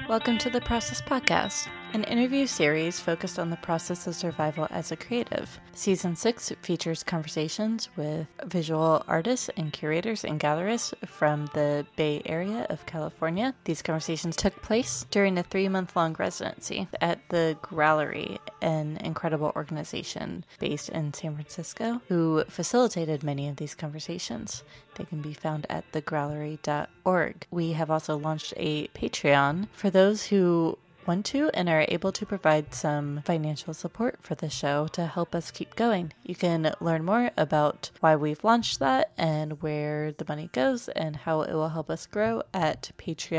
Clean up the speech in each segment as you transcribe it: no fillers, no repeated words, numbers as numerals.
Welcome to the Process Podcast, an interview series focused on the process of survival as a creative. Season 6 features conversations with visual artists and curators and gallerists from the Bay Area of California. These conversations took place during a 3-month-long residency at the Growlery, an incredible organization based in San Francisco who facilitated many of these conversations. They can be found at thegrowlery.org. We have also launched a Patreon for those who want to and are able to provide some financial support for the show to help us keep going. You can learn more about why we've launched that and where the money goes and how it will help us grow at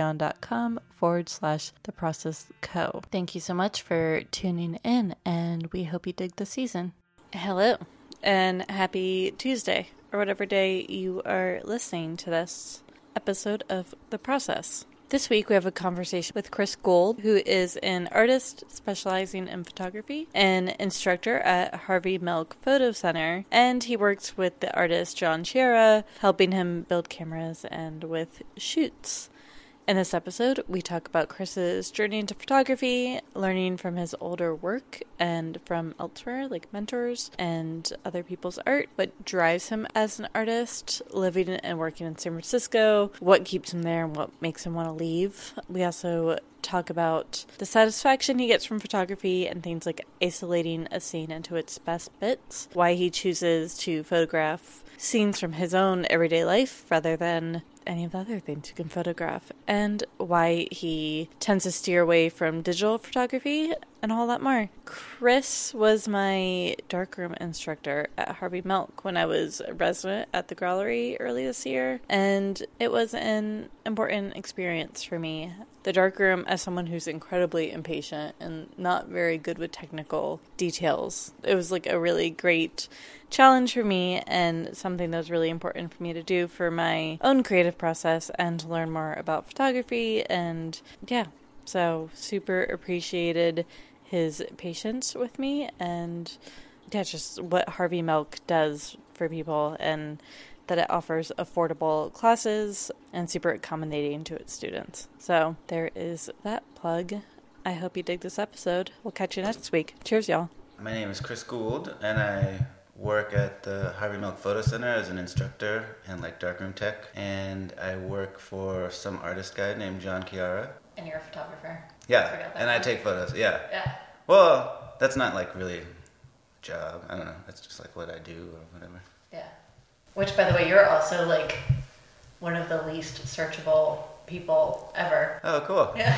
patreon.com/theprocessco. Thank you so much for tuning in, and we hope you dig the season. Hello, and happy Tuesday, or whatever day you are listening to this episode of The Process. This week we have a conversation with Chris Gould, who is an artist specializing in photography, an instructor at Harvey Milk Photo Center, and he works with the artist John Sciarra, helping him build cameras and with shoots. In this episode, we talk about Chris's journey into photography, learning from his older work and from elsewhere, like mentors and other people's art, what drives him as an artist, living and working in San Francisco, what keeps him there and what makes him want to leave. We also talk about the satisfaction he gets from photography and things like isolating a scene into its best bits, why he chooses to photograph scenes from his own everyday life rather than any of the other things you can photograph, and why he tends to steer away from digital photography and all that more. Chris was my darkroom instructor at Harvey Milk when I was a resident at the Growlery early this year, and it was an important experience for me. The darkroom, as someone who's incredibly impatient and not very good with technical details, it was like a really great challenge for me and something that was really important for me to do for my own creative process and to learn more about photography. And yeah, so super appreciated his patience with me and yeah, just what Harvey Milk does for people and that it offers affordable classes and super accommodating to its students. So there is that plug. I hope you dig this episode. We'll catch you next week. Cheers, y'all. My name is Chris Gould, and I work at the Harvey Milk Photo Center as an instructor and like darkroom tech. And I work for some artist guy named John Sciarra. And you're a photographer. Yeah, and I take photos, yeah. Yeah. Well, that's not like really a job. I don't know. That's just like what I do or whatever. Yeah. Which, by the way, you're also like one of the least searchable people ever. Oh, cool. Yeah.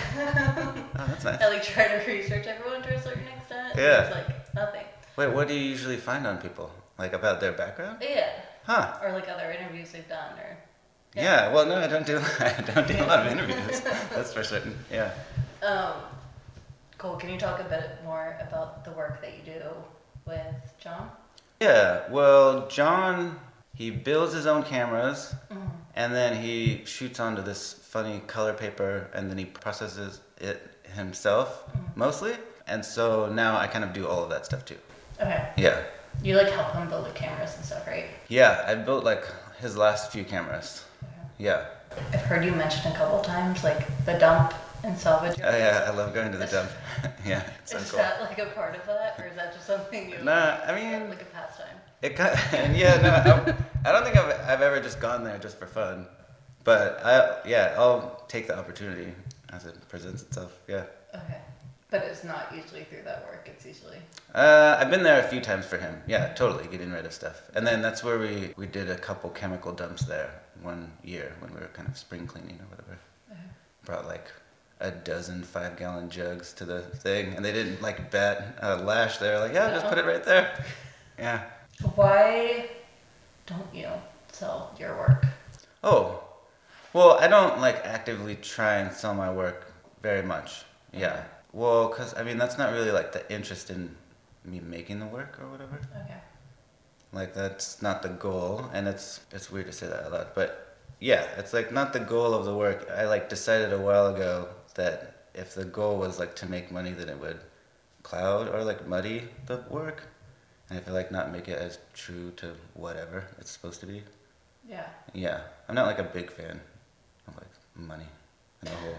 Oh, that's nice. I like try to research everyone to a certain extent. Yeah. There's like nothing. Wait, what do you usually find on people? Like about their background? Yeah. Huh. Or like other interviews they've done or... Yeah, well, no, I don't do a lot of interviews. That's for certain, yeah. Cool. Can you talk a bit more about the work that you do with John? Yeah, well, John, he builds his own cameras, and then he shoots onto this funny color paper, and then he processes it himself, mostly. And so now I kind of do all of that stuff too. Okay. Yeah. You like help him build the cameras and stuff, right? Yeah, I built like his last few cameras. Yeah. I've heard you mention a couple times like the dump and salvage. Oh yeah, I love going to the dump. Yeah, it's so is cool. that like a part of that, or is that just something you? Nah, I mean, like a pastime. It kind of, yeah, no, I don't think I've ever just gone there just for fun, but I'll take the opportunity as it presents itself. Yeah. Okay, but it's not usually through that work. It's usually. I've been there a few times for him. Yeah, totally getting rid of stuff, and then that's where we did a couple chemical dumps there one year when we were kind of spring cleaning or whatever. Brought like a dozen 5-gallon jugs to the thing, and they didn't like bat a lash. They were like, yeah, just put it right there. Yeah. Why don't you sell your work? Oh, well, I don't like actively try and sell my work very much. Yeah. Well, because I mean that's not really like the interest in me making the work or whatever. Okay. Like that's not the goal, and it's weird to say that out loud, but yeah, it's like not the goal of the work. I like decided a while ago that if the goal was like to make money, then it would cloud or like muddy the work, and I feel like not make it as true to whatever it's supposed to be. Yeah. Yeah, I'm not like a big fan of like money and the whole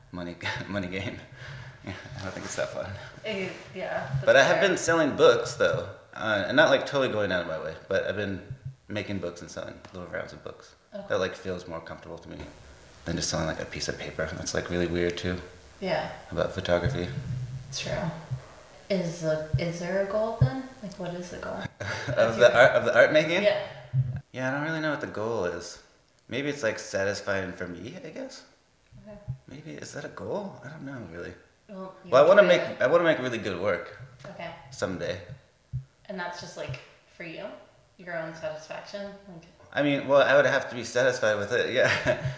money money game. Yeah, I don't think it's that fun. Yeah. But I have been selling books though, and not like totally going out of my way, but I've been making books and selling little rounds of books. Okay. That like feels more comfortable to me than just selling like a piece of paper. That's like really weird too. Yeah. About photography. It's true. Is there a goal then? Like, what is the goal of the art making? Yeah. Yeah, I don't really know what the goal is. Maybe it's like satisfying for me, I guess. Okay. Maybe is that a goal? I don't know really. Well, I want to make really good work. Okay. Someday. And that's just like for you, your own satisfaction. Like. I mean, well, I would have to be satisfied with it, yeah.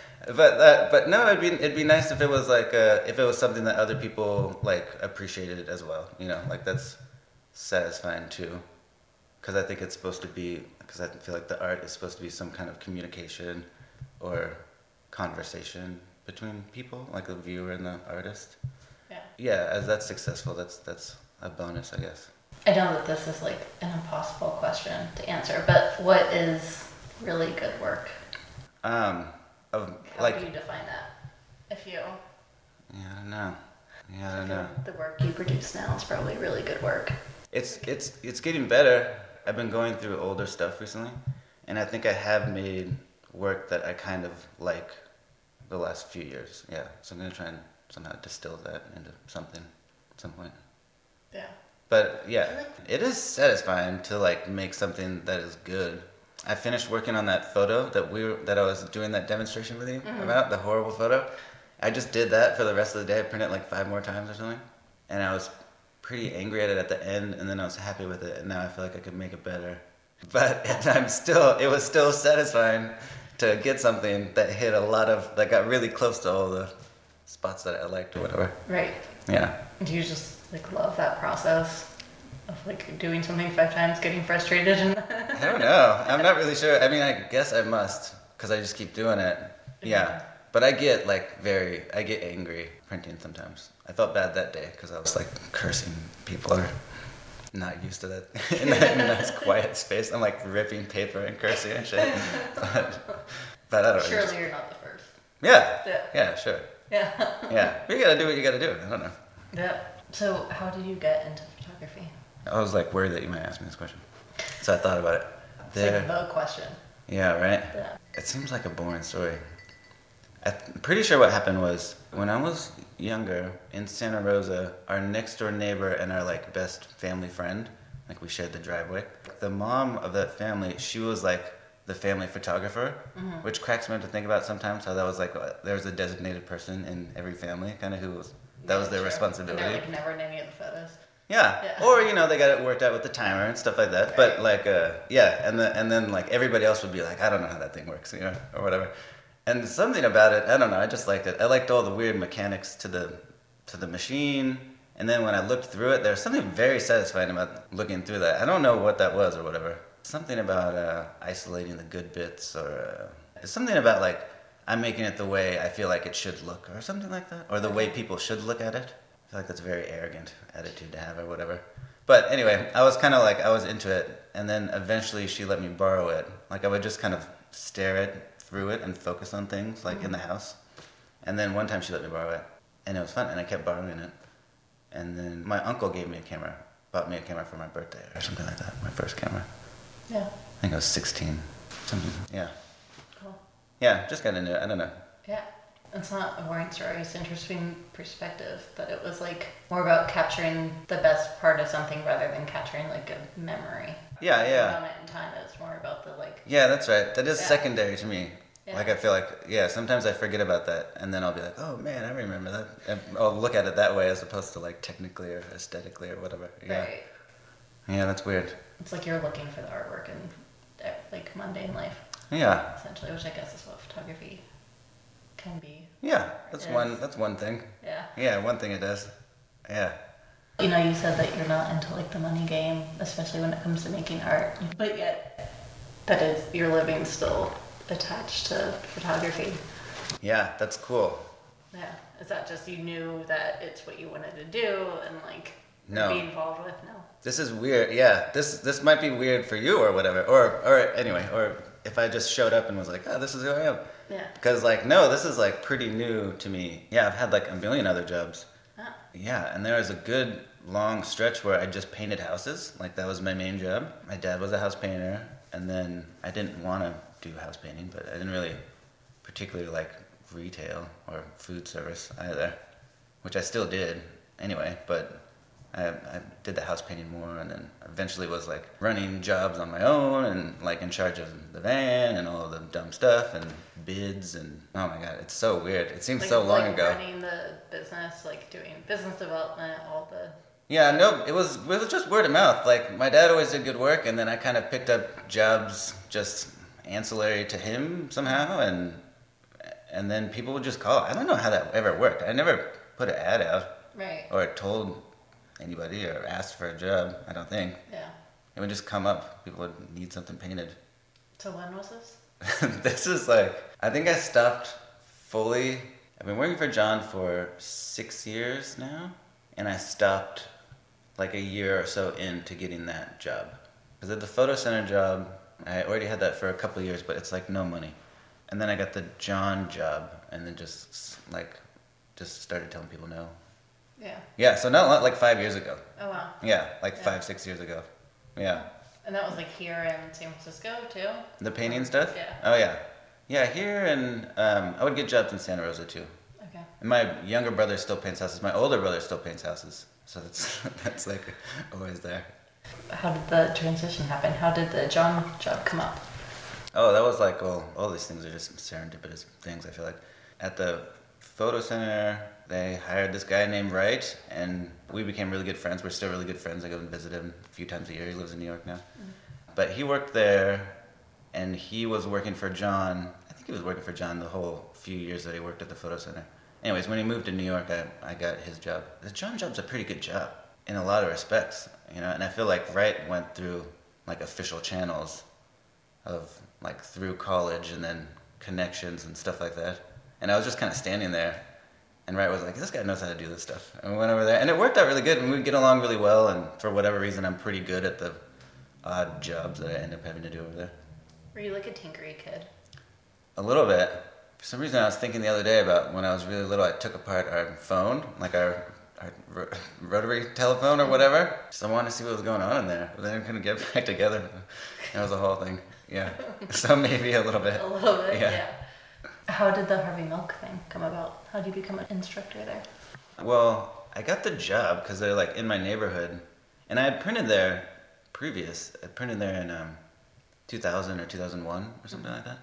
but no, it'd be nice if it was like if it was something that other people like appreciated as well. You know, like that's satisfying too. Because I think it's supposed to be. Because I feel like the art is supposed to be some kind of communication or conversation between people, like the viewer and the artist. Yeah. Yeah, as that's successful, that's a bonus, I guess. I know that this is like an impossible question to answer, but what is really good work? How do you define that? If you... Yeah, I don't know. I don't know. The work you produce now is probably really good work. It's getting better. I've been going through older stuff recently, and I think I have made work that I kind of like the last few years. Yeah, so I'm gonna try and somehow distill that into something at some point. Yeah. But yeah, it is satisfying to like make something that is good. I finished working on that photo that I was doing that demonstration with you about, the horrible photo. I just did that for the rest of the day. I printed it like 5 more times or something, and I was pretty angry at it at the end, and then I was happy with it, and now I feel like I could make it better. But it was still satisfying to get something that hit that got really close to all the spots that I liked or whatever. Right. Yeah. Do you just like love that process of like doing something 5 times, getting frustrated? I don't know. I'm not really sure. I mean, I guess I must, because I just keep doing it. Yeah. But I get angry printing sometimes. I felt bad that day because I was like cursing. People are not used to that in that nice quiet space. I'm like ripping paper and cursing and shit. But I don't know. Surely you're not the first. Yeah, sure. Yeah. Yeah. But you gotta do what you gotta do. I don't know. Yeah. So how did you get into photography? I was like worried that you might ask me this question. So I thought about it. It's like the question. Yeah, right? Yeah. It seems like a boring story. I'm pretty sure what happened was when I was younger in Santa Rosa, our next door neighbor and our like best family friend, like we shared the driveway. The mom of that family, she was like the family photographer, which cracks me up to think about sometimes how that was like there was a designated person in every family, kind of who was that was their responsibility. And they're like never in any of the photos. Yeah. Or they got it worked out with the timer and stuff like that. Right. But like and then like everybody else would be like, I don't know how that thing works, or whatever. And something about it, I don't know, I just liked it. I liked all the weird mechanics to the machine. And then when I looked through it, there was something very satisfying about looking through that. I don't know what that was or whatever. Something about isolating the good bits, or something about like I'm making it the way I feel like it should look, or something like that, or the way people should look at it. I feel like that's a very arrogant attitude to have, or whatever. But anyway, I was kind of like, I was into it, and then eventually she let me borrow it. Like I would just kind of stare through it and focus on things like in the house. And then one time she let me borrow it, and it was fun, and I kept borrowing it. And then my uncle bought me a camera for my birthday or something like that, my first camera. Yeah. I think I was 16. Something. Yeah. Cool. Yeah, just got into it. I don't know. Yeah. It's not a boring story. It's an interesting perspective, but it was like more about capturing the best part of something rather than capturing like a memory. Yeah. A moment in time. It's more about the like. Yeah, that's right. That is secondary to me. Yeah. Like I feel like, sometimes I forget about that, and then I'll be like, oh man, I remember that. And I'll look at it that way as opposed to like technically or aesthetically or whatever. Yeah. Right. Yeah, that's weird. It's like you're looking for the artwork in like mundane life. Yeah. Essentially, which I guess is what photography can be. Yeah, that's one thing. Yeah. Yeah, one thing it does. Yeah. You said that you're not into like the money game, especially when it comes to making art, but yet that is your living still attached to photography. Yeah, that's cool. Yeah. Is that just you knew that it's what you wanted to do and like be involved with? No. This is weird. Yeah, this might be weird for you or whatever. Or anyway, or if I just showed up and was like, oh, this is who I am. Yeah. Because, like, no, this is, like, pretty new to me. Yeah, I've had, like, a million other jobs. Oh. Yeah, and there was a good long stretch where I just painted houses. Like, that was my main job. My dad was a house painter, and then I didn't want to do house painting, but I didn't really particularly like retail or food service either, which I still did anyway, but I did the house painting more, and then eventually was like running jobs on my own and like in charge of the van and all the dumb stuff and bids, and oh my god, it's so weird. It seems Like, so long like ago. running the business, like doing business development, all the... Yeah, no, it was just word of mouth. Like, my dad always did good work, and then I kind of picked up jobs just ancillary to him somehow, and then people would just call. I don't know how that ever worked. I never put an ad out. Right. Or told anybody or asked for a job, I don't think. Yeah. It would just come up. People would need something painted. So when was this? This is like, I think I stopped fully. I've been working for John for 6 years now, and I stopped like a year or so into getting that job. Because at the photo center job, I already had that for a couple of years, but it's like no money. And then I got the John job, and then just started telling people no. Yeah. Yeah, so not like 5 years ago. Oh, wow. Yeah, like Yeah. 5-6 years ago. Yeah. And that was like here in San Francisco, too? The painting stuff? Yeah. Oh, yeah. Yeah, here, and I would get jobs in Santa Rosa, too. Okay. And my younger brother still paints houses. My older brother still paints houses. So that's like always there. How did the transition happen? How did the John job come up? Oh, that was like, well, all these things are just serendipitous things, I feel like. At the photo center, they hired this guy named Wright, and we became really good friends. We're still really good friends. I go and visit him a few times a year. He lives in New York now. But he worked there, and he was working for John. I think he was working for John the whole few years that he worked at the photo center. Anyways, when he moved to New York, I got his job. The John job's a pretty good job in a lot of respects, you know. And I feel like Wright went through like official channels of like through college and then connections and stuff like that. And I was just kind of standing there, and Wright was like, "This guy knows how to do this stuff." And we went over there, and it worked out really good, and we get along really well. And for whatever reason, I'm pretty good at the odd jobs that I end up having to do over there. Were you like a tinkery kid? A little bit. For some reason, I was thinking the other day about when I was really little, I took apart our phone, like our rotary telephone or whatever. So I wanted to see what was going on in there, but then I couldn't get back together. That was a whole thing. Yeah. So maybe a little bit. A little bit, Yeah. yeah. How did the Harvey Milk thing come about? How did you become an instructor there? Well, I got the job because they're like in my neighborhood, and I had printed there previous. I printed there in 2000 or 2001 or something like that.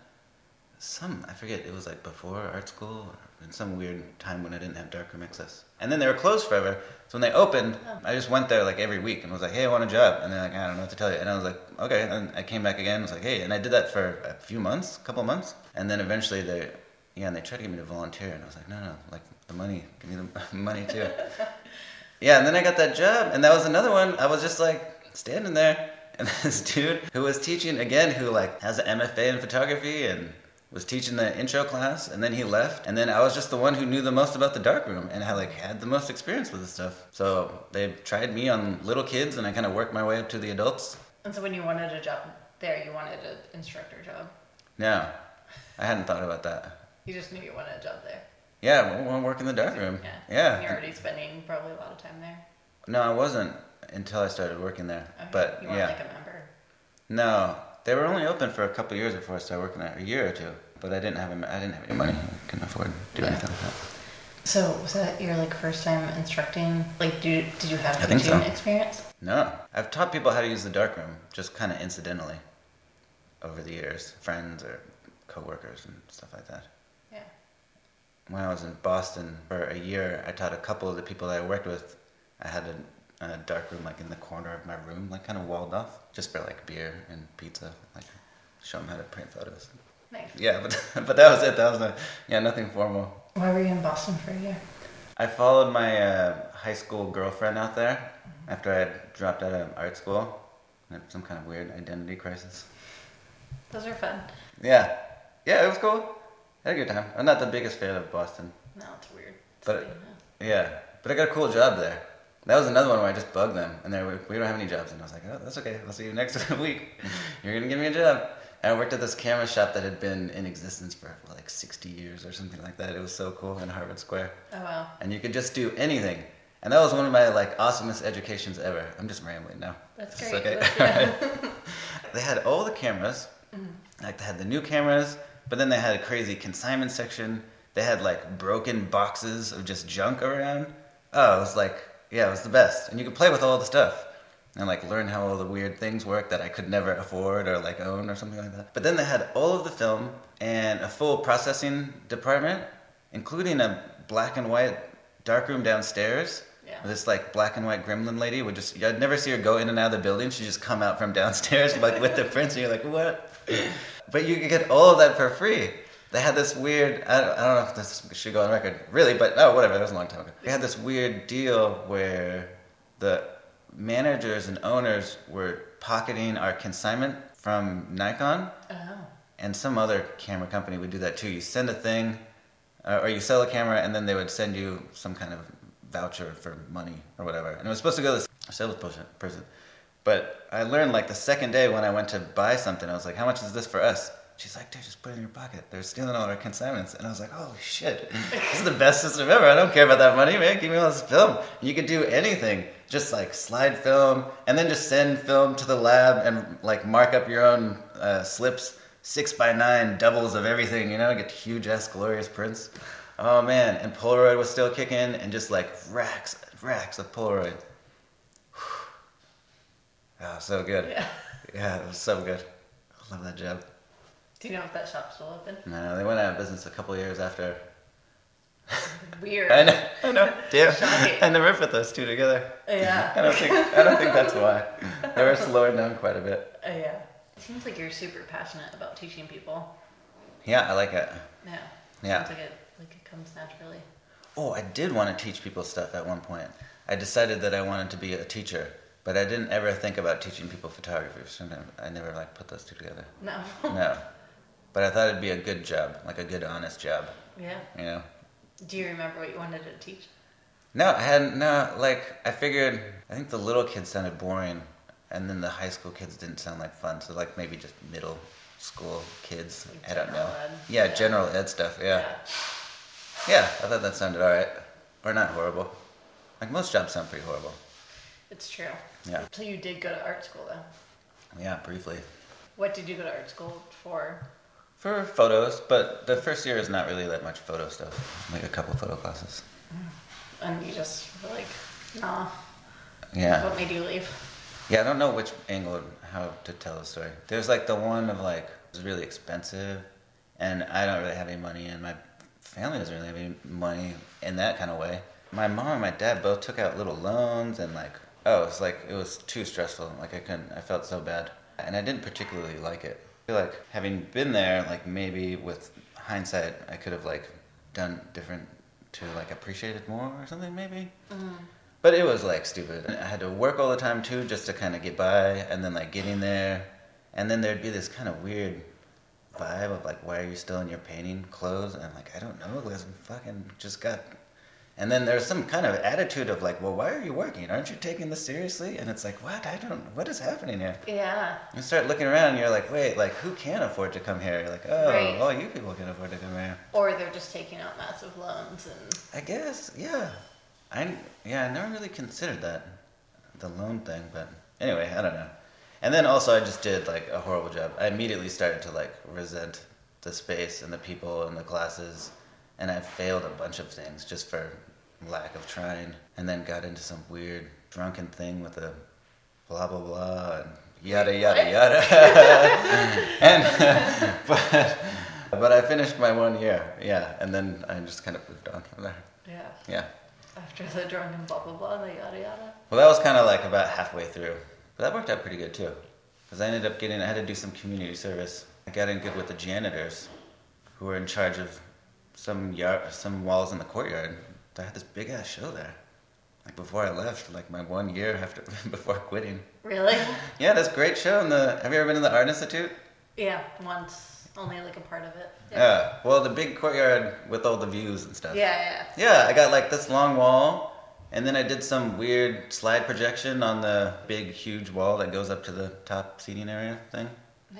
I forget, it was like before art school or in some weird time when I didn't have darkroom access. And then they were closed forever. So when they opened, I just went there like every week and was like, "Hey, I want a job." And they're like, "I don't know what to tell you." And I was like, "Okay." And I came back again and was like, "Hey." And I did that for a few months, a couple of months. And then eventually they tried to get me to volunteer. And I was like, no, like the money, give me the money too. Yeah, and then I got that job. And that was another one. I was just like standing there. And this dude who was teaching, again, who like has an MFA in photography and was teaching the intro class, and then he left, and then I was just the one who knew the most about the darkroom, and I like had the most experience with this stuff. So they tried me on little kids, and I kind of worked my way up to the adults. And so when you wanted a job there, you wanted an instructor job? No, I hadn't thought about that. You just knew you wanted a job there? Yeah, I want to work in the darkroom. Yeah. And you're already spending probably a lot of time there? No, I wasn't until I started working there. Okay. But You weren't yeah, like a member? no, they were only open for a couple of years before I started working there, a year or two. But I didn't have any money. I couldn't afford to do anything like that. So was that your like first time instructing? Like, did you have I think teaching so. experience? No, I've taught people how to use the darkroom, just kind of incidentally, over the years, friends or coworkers and stuff like that. Yeah. When I was in Boston for a year, I taught a couple of the people that I worked with. I had a dark room like in the corner of my room, like kind of walled off, just for like beer and pizza, like show them how to print photos. Nice. Yeah, but that was it. That was nothing formal. Why were you in Boston for a year? I followed my high school girlfriend out there after I had dropped out of art school. I had some kind of weird identity crisis. Those are fun. Yeah, it was cool. I had a good time. I'm not the biggest fan of Boston. No, it's weird. But but I got a cool job there. That was another one where I just bugged them, and they were, "We don't have any jobs," and I was like, "Oh, that's okay. I'll see you next week. You're gonna give me a job." And I worked at this camera shop that had been in existence for like 60 years or something like that. It was so cool in Harvard Square. Oh, wow. And you could just do anything. And that was one of my like awesomest educations ever. I'm just rambling now. That's It's great. okay. That's They had all the cameras. Like they had the new cameras, but then they had a crazy consignment section. They had like broken boxes of just junk around. Oh, it was like, yeah, it was the best. And you could play with all the stuff and like learn how all the weird things work that I could never afford or like own or something like that. But then they had all of the film and a full processing department, including a black and white darkroom downstairs. Yeah. This like black and white gremlin lady would just, I'd never see her go in and out of the building. She'd just come out from downstairs like with the prints and you're like, what? But you could get all of that for free. They had this weird, I don't know if this should go on record, really, but oh, whatever, that was a long time ago. They had this weird deal where the managers and owners were pocketing our consignment from Nikon, and some other camera company would do that too. You send a thing, or you sell a camera, and then they would send you some kind of voucher for money or whatever. And it was supposed to go to the sales person. But I learned like the second day when I went to buy something, I was like, how much is this for us? She's like, dude, just put it in your pocket. They're stealing all our consignments. And I was like, holy shit, this is the best system ever. I don't care about that money, man. Give me all this film. You could do anything. Just like slide film and then just send film to the lab and like mark up your own slips, 6x9 doubles of everything, you know, get huge ass glorious prints. Oh man, and Polaroid was still kicking and just like racks of Polaroid. Oh, so good. Yeah, it was so good. I love that job. Do you know if that shop's still open? No, they went out of business a couple years after. Weird. I know. Damn. Shocking. I never put those two together. Yeah. I don't think that's why. They were slowing down quite a bit. Yeah. It seems like you're super passionate about teaching people. Yeah, I like it. Yeah. Yeah. Seems like it comes naturally. Oh, I did want to teach people stuff at one point. I decided that I wanted to be a teacher, but I didn't ever think about teaching people photography. Sometimes I never like put those two together. No. No. But I thought it'd be a good job, like a good, honest job. Yeah. You know? Do you remember what you wanted to teach? No, I hadn't. No, like, I figured, I think the little kids sounded boring, and then the high school kids didn't sound like fun. So, like, maybe just middle school kids. Like I don't know. ed. Yeah, general ed stuff, yeah. Yeah, I thought that sounded alright. Or not horrible. Like, most jobs sound pretty horrible. It's true. Yeah. So you did go to art school, though. Yeah, briefly. What did you go to art school for? For photos, but the first year is not really that much photo stuff. Like a couple photo classes. And you just were like, nah. Yeah. What made you leave? Yeah, I don't know which angle, how to tell the story. There's like the one of like, it's really expensive, and I don't really have any money, and my family doesn't really have any money in that kind of way. My mom and my dad both took out little loans, and like, it was too stressful. Like I felt so bad. And I didn't particularly like it. I feel like having been there, like maybe with hindsight, I could have like done different to like appreciate it more or something maybe. But it was like stupid. I had to work all the time too just to kind of get by, and then like getting there, and then there'd be this kind of weird vibe of like, why are you still in your painting clothes? And I'm like, I don't know, because I'm fucking just got... And then there's some kind of attitude of like, well, why are you working? Aren't you taking this seriously? And it's like, what is happening here? Yeah. You start looking around and you're like, wait, like who can afford to come here? You're like, oh, Right. all you people can afford to come here. Or they're just taking out massive loans and... I guess, yeah. I never really considered that, the loan thing, but anyway, I don't know. And then also I just did like a horrible job. I immediately started to like resent the space and the people and the classes, and I failed a bunch of things just for lack of trying, and then got into some weird drunken thing with a blah blah blah and yada yada yada. And but I finished my 1 year, yeah, and then I just kind of moved on from there. Yeah. Yeah. After the drunken blah blah blah, the yada yada. Well, that was kind of like about halfway through, but that worked out pretty good too, because I had to do some community service. I got in good with the janitors, who were in charge of some walls in the courtyard. I had this big ass show there, like before I left, like my 1 year before quitting. Really? Yeah, this great show have you ever been to the Art Institute? Yeah, once. Only like a part of it. Yeah. Well, the big courtyard with all the views and stuff. Yeah. Yeah, I got like this long wall, and then I did some weird slide projection on the big, huge wall that goes up to the top seating area thing. Nice.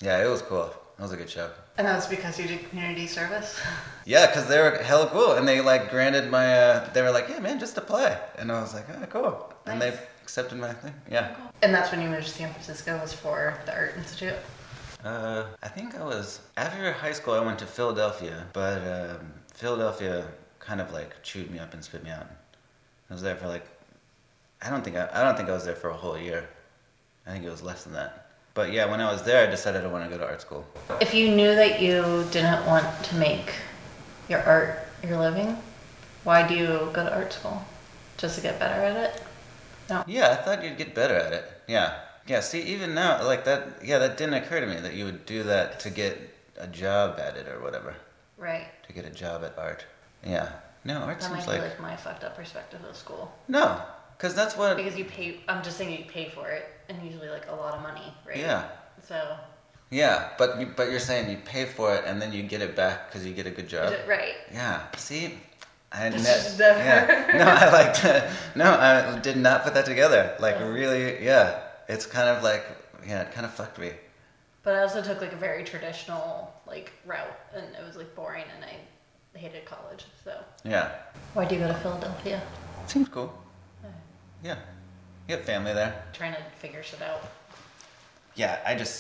Yeah, it was cool. It was a good show. And that was because you did community service? Yeah, because they were hella cool, and they like granted my. They were like, "Yeah, man, just apply," and I was like, "Oh, cool," and Nice. they accepted my thing. Yeah. And that's when you moved to San Francisco, was for the Art Institute? I think I was after high school. I went to Philadelphia, but Philadelphia kind of like chewed me up and spit me out. I was there for like, I don't think I was there for a whole year. I think it was less than that. But yeah, when I was there, I decided I want to go to art school. If you knew that you didn't want to make your art your living, why do you go to art school? Just to get better at it? No. Yeah, I thought you'd get better at it. Yeah. Yeah, see, even now, like that, yeah, that didn't occur to me that you would do that to get a job at it or whatever. Right. To get a job at art. Yeah. No, art That seems might be like... like my fucked up perspective of school. No, because that's what... Because you pay, I'm just saying you pay for it, and usually like a lot of money, right? Yeah. So. Yeah, but you're saying you pay for it and then you get it back because you get a good job. Right. Yeah. See, Never. Yeah. No, I did not put that together. Like really, yeah. It's kind of like, yeah, it kind of fucked me. But I also took like a very traditional like route, and it was like boring, and I hated college. So. Yeah. Why'd you go to Philadelphia? Seems cool. Yeah. You have family there. Trying to figure shit out. Yeah,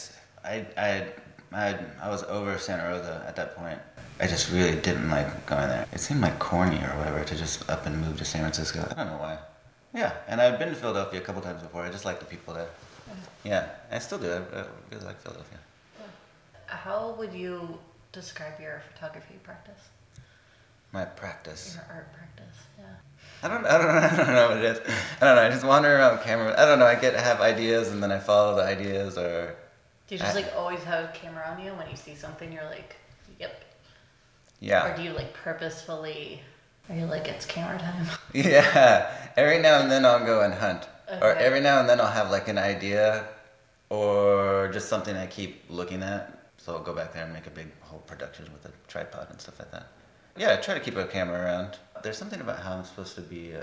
I was over Santa Rosa at that point. I just really didn't like going there. It seemed like corny or whatever to just up and move to San Francisco. I don't know why. Yeah, and I've been to Philadelphia a couple times before. I just like the people there. Yeah, I still do. I really like Philadelphia. How would you describe your photography practice? My practice. Your art practice, yeah. I don't know what it is. I don't know. I just wander around with camera. I don't know. I have ideas and then I follow the ideas, or. Do you just like always have a camera on you when you see something? You're like, yep. Yeah. Or do you like purposefully? Are you like, it's camera time? Yeah. Every now and then I'll go and hunt, or Okay. every now and then I'll have like an idea, or just something I keep looking at. So I'll go back there and make a big whole production with a tripod and stuff like that. Yeah, I try to keep a camera around. There's something about how I'm supposed to be,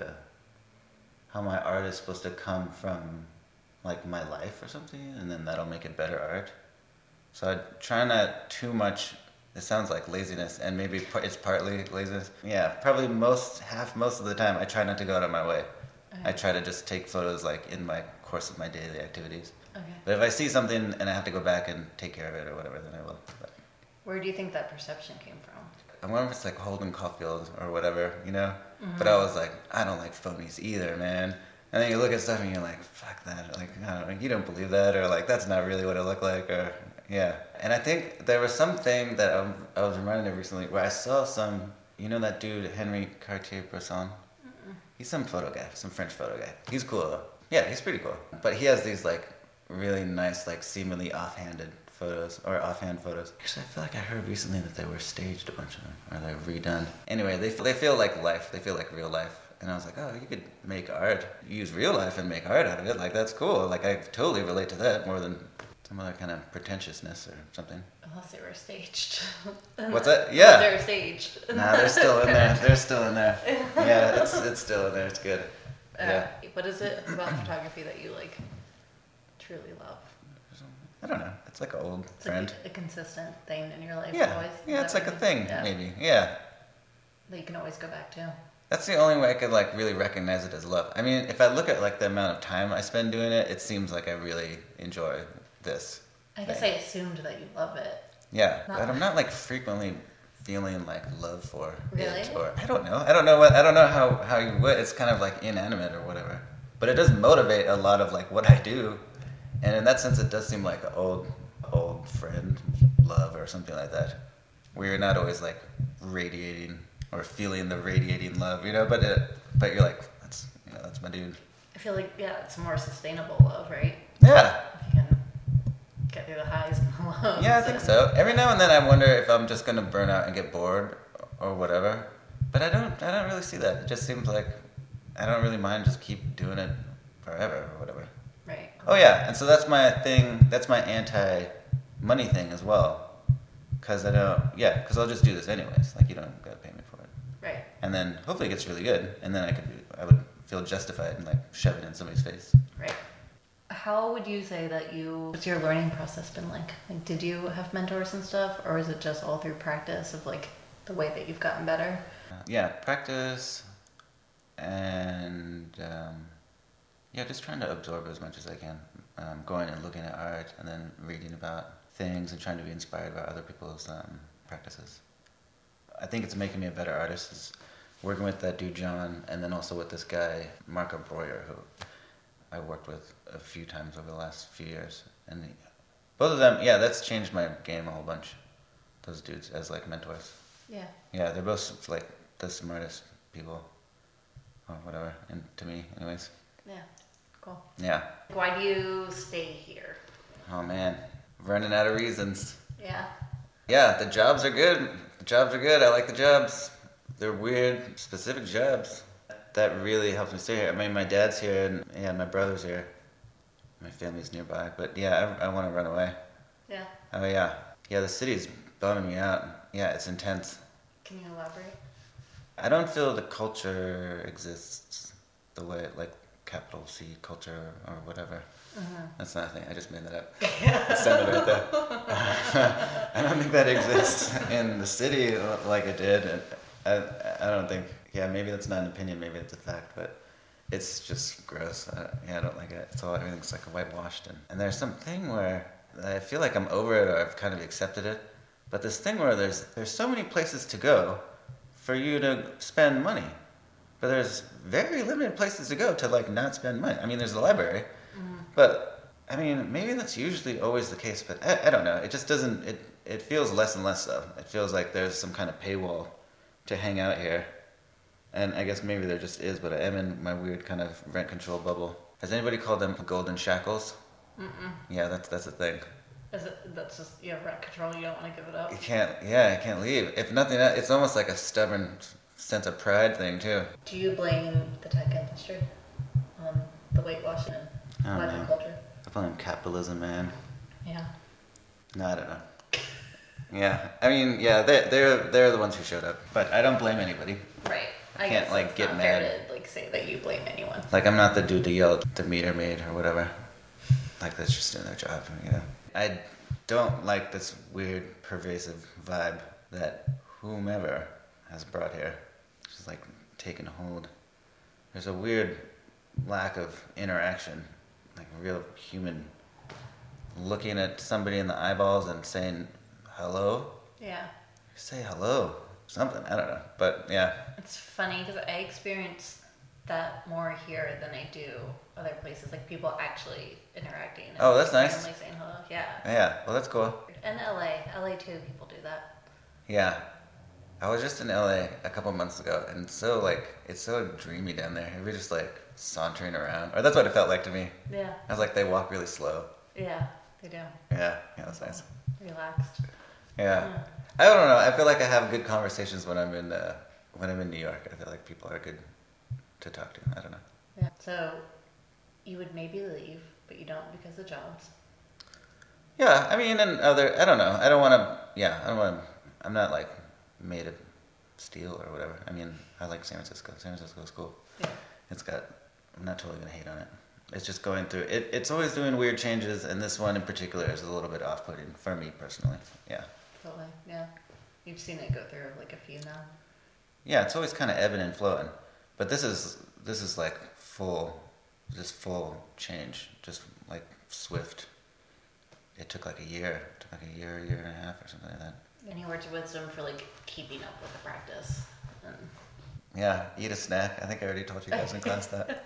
how my art is supposed to come from, like, my life or something, and then that'll make it better art. So I try not too much. It sounds like laziness, and maybe it's partly laziness. Yeah, probably most of the time, I try not to go out of my way. Okay. I try to just take photos, like, in my course of my daily activities. Okay. But if I see something and I have to go back and take care of it or whatever, then I will. But Where do you think that perception came from? I wonder if it's like Holden Caulfield or whatever, you know? Mm-hmm. But I was like, I don't like phonies either, man. And then you look at stuff and you're like, fuck that. Like, I don't know, you don't believe that, or like, that's not really what it looked like, or yeah. And I think there was something that I was reminded of recently where I saw some, you know that dude, Henry Cartier-Bresson? He's some photo guy, some French photo guy. He's cool though. Yeah, he's pretty cool. But he has these like really nice, like seemingly offhand photos. Actually, I feel like I heard recently that they were staged, a bunch of them, or they're redone. Anyway, they feel like life. They feel like real life. And I was like, oh, you could make art. Use real life and make art out of it. Like, that's cool. Like, I totally relate to that more than some other kind of pretentiousness or something. Unless they were staged. What's that? Yeah. They were staged. Nah, they're still in there. They're still in there. Yeah, it's still in there. It's good. Yeah. What is it about photography that you like truly love? I don't know. It's like an old It's friend. like a consistent thing in your life. Yeah. Always. Yeah, it's like a thing, Yeah. maybe. Yeah. That you can always go back to. That's the only way I could like really recognize it as love. I mean, if I look at like the amount of time I spend doing it, it seems like I really enjoy this. I guess I assumed that you love it. Yeah, Not- but I'm not like frequently feeling like love for Really? it, or I don't know how you would. It's kind of like inanimate or whatever. But it does motivate a lot of like what I do, and in that sense, it does seem like an old friend love or something like that, where you're not always like radiating or feeling the radiating love, you know. But you're like, that's my dude. I feel like, yeah, it's more sustainable love, right? Yeah. If you can get through the highs and the lows. Yeah, I think so. Every now and then I wonder if I'm just gonna burn out and get bored or whatever. But I don't really see that. It just seems like I don't really mind just keep doing it forever or whatever. Right. Oh yeah, and so that's my thing. That's my anti-money thing as well. Because I'll just do this anyways. Like, you don't gotta pay me for it. Right. And then hopefully it gets really good, and then I would feel justified in like shoving it in somebody's face. Right. How would you say that what's your learning process been like? Like, did you have mentors and stuff, or is it just all through practice of like the way that you've gotten better? Yeah, practice and just trying to absorb as much as I can. Going and looking at art and then reading about things and trying to be inspired by other people's practices. I think it's making me a better artist is working with that dude John and then also with this guy Marco Breuer, who I worked with a few times over the last few years. And both of them, that's changed my game a whole bunch. Those dudes as like mentors. Yeah. Yeah, they're both like the smartest people or whatever, and to me anyways. Yeah. Cool. Yeah. Why do you stay here? Oh man, running out of reasons. Yeah. Yeah, the jobs are good. I like the jobs. They're weird, specific jobs. That really helps me stay here. I mean, my dad's here, and my brother's here. My family's nearby, but I want to run away. Yeah. Oh yeah. Yeah, the city's bumming me out. Yeah, it's intense. Can you elaborate? I don't feel the culture exists the way, like, capital C culture or whatever. Uh-huh. That's not a thing. I just made that up. It sounded right there. I don't think that exists in the city like it did. And I don't think. Yeah, maybe that's not an opinion. Maybe it's a fact. But it's just gross. I don't like it. Everything's like whitewashed. And there's something where I feel like I'm over it or I've kind of accepted it. But this thing where there's so many places to go for you to spend money. But there's very limited places to go to like not spend money. I mean, there's the library, but I mean, maybe that's usually always the case. But I don't know. It just doesn't. It feels less and less so. It feels like there's some kind of paywall to hang out here, and I guess maybe there just is. But I am in my weird kind of rent control bubble. Has anybody called them golden shackles? Mm-mm. Yeah, that's a thing. Is it? That's just rent control. You don't want to give it up. You can't. Yeah, I can't leave. If nothing else, it's almost like a stubborn sense of pride thing too. Do you blame the tech industry on the whitewashing and lack of culture? I blame capitalism, man. Yeah. No, I don't know. Yeah, I mean, they're the ones who showed up, but I don't blame anybody. Right. I can't like get mad. Fair to, like say that you blame anyone. Like I'm not the dude to yell at the meter maid or whatever. Like that's just doing their job, I don't like this weird, pervasive vibe that whomever has brought here. Just like taking hold. There's a weird lack of interaction, like real human looking at somebody in the eyeballs and saying hello. Yeah. Say hello. Something. I don't know. But yeah. It's funny because I experience that more here than I do other places. Like people actually interacting. And oh, that's nice. Saying hello. Yeah. Yeah. Well, that's cool. And LA too. People do that. Yeah. I was just in LA a couple months ago, and it's so dreamy down there. Everybody just like sauntering around, or that's what it felt like to me. Yeah. I was like, they walk really slow. Yeah, they do. Yeah, that's nice. Relaxed. Yeah. I don't know. I feel like I have good conversations when I'm in New York. I feel like people are good to talk to. I don't know. Yeah. So, you would maybe leave, but you don't because of jobs. Yeah, I mean, and I don't know. I don't want to. I'm not like made of steel or whatever. I mean, I like San Francisco. San Francisco's cool. Yeah. I'm not totally gonna hate on it. It's just going through it. It's always doing weird changes, and this one in particular is a little bit off-putting for me personally. Yeah. Totally. Yeah. You've seen it go through like a few now. Yeah, it's always kind of ebbing and flowing, but this is like full change, just like swift. It took like a year. It took like a year and a half or something like that. Any words of wisdom for like keeping up with the practice? Yeah, eat a snack. I think I already told you guys in class that.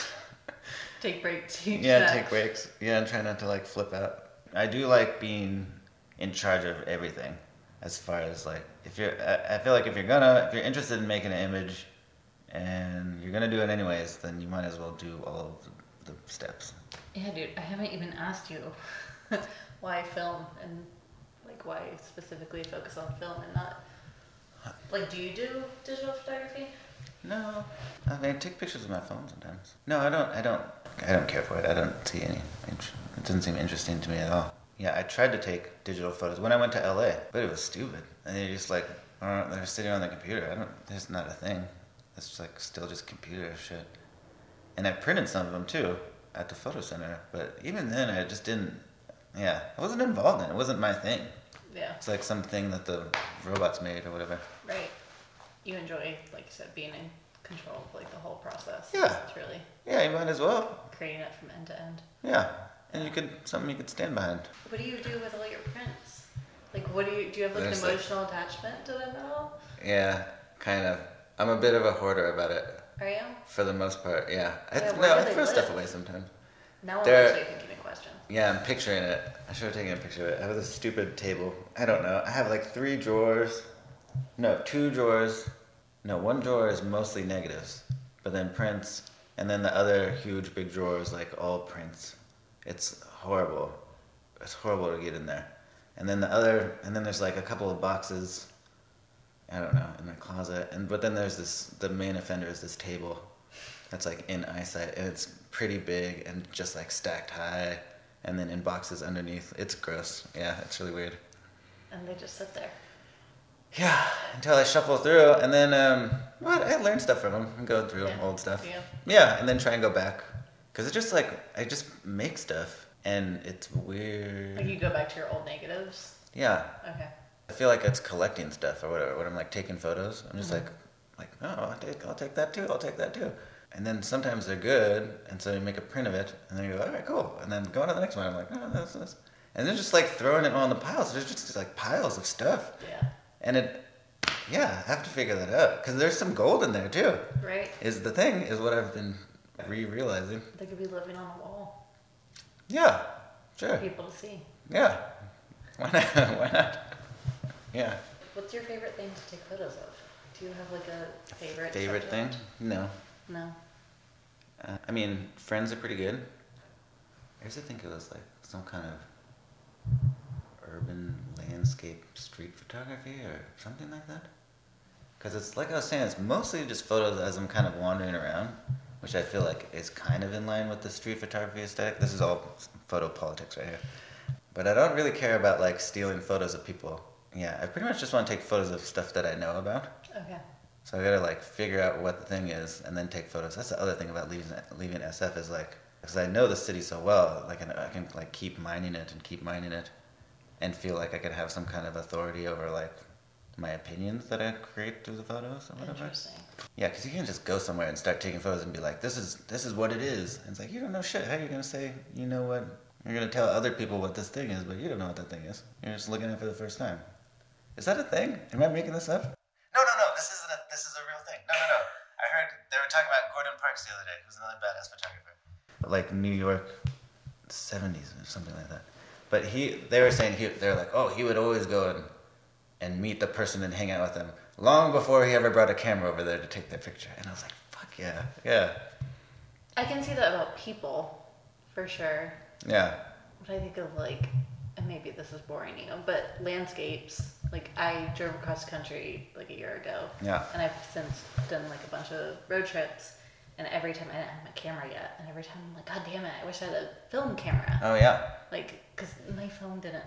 Take breaks. Take breaks. Yeah, and try not to like flip out. I do like being in charge of everything, as far as like I feel like if you're interested in making an image, and you're gonna do it anyways, then you might as well do all of the steps. Yeah, dude. I haven't even asked you why film and like why specifically focus on film and not like, do you do digital photography? No, I mean, I take pictures with my phone sometimes. No, I don't care for it. I don't see any. It doesn't seem interesting to me at all. Yeah, I tried to take digital photos when I went to LA, but it was stupid. And they're just like, they're sitting on the computer. There's not a thing. It's like still just computer shit. And I printed some of them too. at the photo center. But even then, I just didn't. Yeah, I wasn't involved in it. It wasn't my thing. Yeah. It's like something that the robots made or whatever. Right. You enjoy, like you said, being in control of like the whole process. Yeah. It's really Yeah, you might as well. creating it from end to end. Yeah, and something you could stand behind. What do you do with all your prints? Like, do you have like There's, an emotional attachment to them at all? Yeah, kind of. I'm a bit of a hoarder about it. Are you? For the most part, yeah. Yeah, No, where do I they throw stuff live? away sometimes. Now I'm They're- actually thinking a question. Yeah, I'm picturing it. I should have taken a picture of it. I have this stupid table. I don't know. I have like 3 drawers. No, 2 drawers. No, 1 drawer is mostly negatives, but then prints, and then the other huge big drawer is like all prints. It's horrible. It's horrible to get in there. And then there's like a couple of boxes, I don't know, in my closet. But then there's the main offender is this table that's like in eyesight, and it's pretty big and just like stacked high, and then in boxes underneath. It's gross. Yeah, it's really weird. And they just sit there. Yeah, until I shuffle through, and then I learn stuff from them and go through Yeah. old stuff. Yeah. Yeah, and then try and go back, because it's just like I just make stuff, and it's weird. Like you go back to your old negatives. Yeah, Okay. I feel like it's collecting stuff or whatever. When I'm like taking photos, I'm just Mm-hmm. like oh, I'll take that too. I'll take that too. And then sometimes they're good, and so you make a print of it, and then you go, all right, cool. And then go on to the next one. I'm like, oh, this. And then just like throwing it on the piles. There's just like piles of stuff. Yeah. And I have to figure that out. Because there's some gold in there too. Right. Is the thing, is what I've been realizing. They could be living on a wall Yeah, for sure. people to see. Yeah. Why not? Why not? Yeah. What's your favorite thing to take photos of? Do you have like a favorite? Favorite thing? subject? No. No. I mean, friends are pretty good. I used to think it was like some kind of urban landscape street photography or something like that. Because it's like I was saying, it's mostly just photos as I'm kind of wandering around, which I feel like is kind of in line with the street photography aesthetic. This is all photo politics right here. But I don't really care about like stealing photos of people. Yeah, I pretty much just want to take photos of stuff that I know about. Okay. So I gotta like figure out what the thing is and then take photos. That's the other thing about leaving SF is like, because I know the city so well, like I can like keep mining it and feel like I could have some kind of authority over like my opinions that I create through the photos or whatever. Interesting. Yeah, because you can't just go somewhere and start taking photos and be like, this is what it is. And it's like, you don't know shit. How are you gonna say, you know what? You're gonna tell other people what this thing is, but you don't know what that thing is. You're just looking at it for the first time. Is that a thing? Am I making this up? No. This is a real thing. No. I heard they were talking about Gordon Parks the other day, who's another badass photographer. Like New York 70s or something like that. But they were saying they're like, oh, he would always go and meet the person and hang out with them long before he ever brought a camera over there to take their picture. And I was like, fuck yeah. Yeah. I can see that about people, for sure. Yeah. But I think of like, and maybe this is boring, but landscapes. Like I drove across country like a year ago. Yeah. And I've since done like a bunch of road trips. And every time I didn't have my camera yet, and every time I'm like, God damn it, I wish I had a film camera. Oh yeah. Like, cause my phone didn't.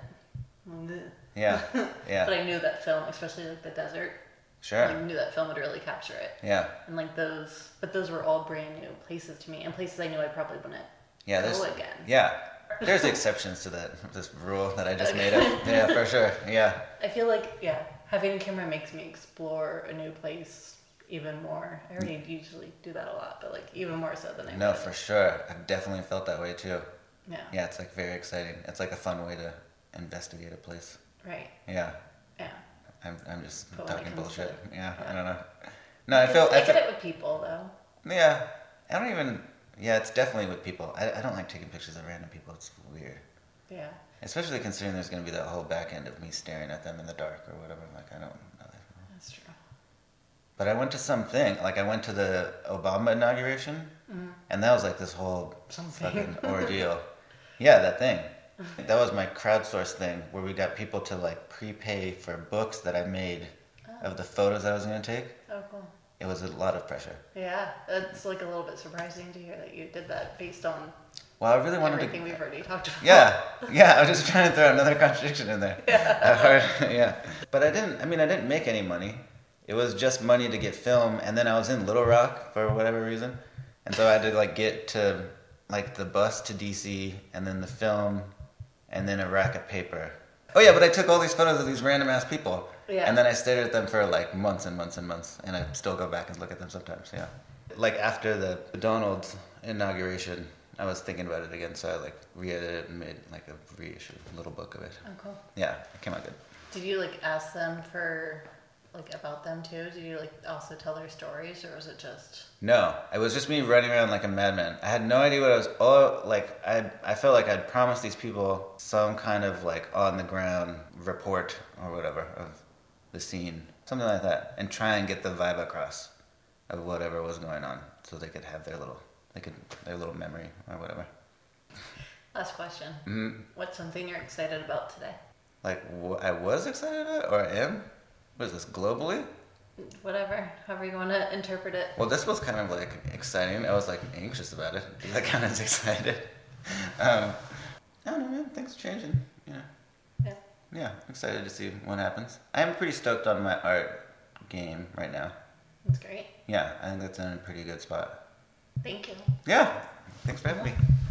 Yeah. Yeah. But I knew that film, especially like the desert. Sure. I knew that film would really capture it. Yeah. And like those were all brand new places to me, and places I knew I probably wouldn't Yeah. go again. this There's exceptions to this rule that I just made up. Yeah, for sure. Yeah. I feel like, having a camera makes me explore a new place even more. I already usually do that a lot, but like even more so than I No, would. for sure. I've definitely felt that way too. Yeah. Yeah, it's like very exciting. It's like a fun way to investigate a place. Right. Yeah. Yeah. I'm just But when it talking comes bullshit. to- Yeah, yeah. I don't know. No, I feel. I get it with people though. Yeah, I don't even. Yeah, it's definitely with people. I don't like taking pictures of random people. It's weird. Yeah. Especially considering there's going to be that whole back end of me staring at them in the dark or whatever. Like, I don't know that. That's true. But I went to something. Like, I went to the Obama inauguration, and that was like this whole fucking ordeal. Yeah, that thing. That was my crowdsource thing where we got people to like prepay for books that I made of the photos I was going to take. Oh, cool. It was a lot of pressure. Yeah, it's like a little bit surprising to hear that you did that based on Well, I really wanted everything to. we've already talked about. Yeah, I was just trying to throw another contradiction in there. Yeah. But I didn't make any money. It was just money to get film, and then I was in Little Rock for whatever reason. And so I had to like get to like the bus to DC, and then the film, and then a rack of paper. Oh yeah, but I took all these photos of these random ass people. Yeah. And then I stared at them for like months and months and months, and I still go back and look at them sometimes. Yeah. Like after the Donald inauguration, I was thinking about it again, so I like re-edited and made like a reissue little book of it. Oh, cool. Yeah, it came out good. Did you like ask them for like about them too? Did you like also tell their stories, or was it just? No, it was just me running around like a madman. I had no idea what I was. I felt like I'd promised these people some kind of like on the ground report or whatever of the scene, something like that, and try and get the vibe across of whatever was going on, so they could have their little memory or whatever. Last question. Mm-hmm. What's something you're excited about today? Like I was excited about, or I am. What is this, globally? Whatever, however you want to interpret it. Well, this was kind of like exciting. I was like anxious about it. I kind of excited. I don't know, man. Things are changing. You know. Yeah. Yeah, I'm excited to see what happens. I'm pretty stoked on my art game right now. That's great. Yeah, I think that's in a pretty good spot. Thank you. Yeah, thanks for having me.